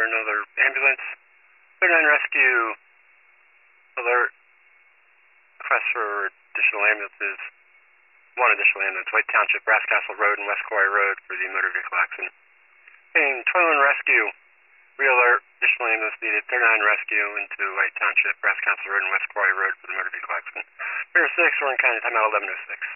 another ambulance. 39 Rescue alert. Request for additional ambulances. One additional ambulance, White Township, Brass Castle Road and West Quarry Road for the motor vehicle accident. And 21 Rescue, re-alert, additional ambulance needed. 39 Rescue into White Township, Brass Castle Road and West Quarry Road for the motor vehicle accident. River 6, Orange County, timeout 11:06.